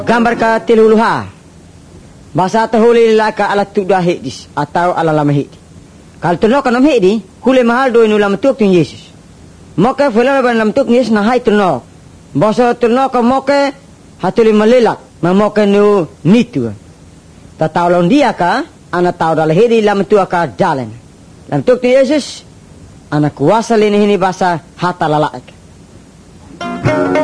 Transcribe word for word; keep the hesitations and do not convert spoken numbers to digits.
Gambar ka tiluluha. Basa tahuli laka ala tudah hidis atau ala lama hidi. Kalau terno kanam hidi, hule mahal doi nulam tuk tin Yesus. Moke fela ban lam tuk Yesus na hai terno. Basa terno ka moke hatuli melelak, mamoke nu nitu. Ta taulon dia ka ana tau dal hidi lam tu ka jalan. Lam tuk tin Yesus ana kuasa lini hini basa hata lalak.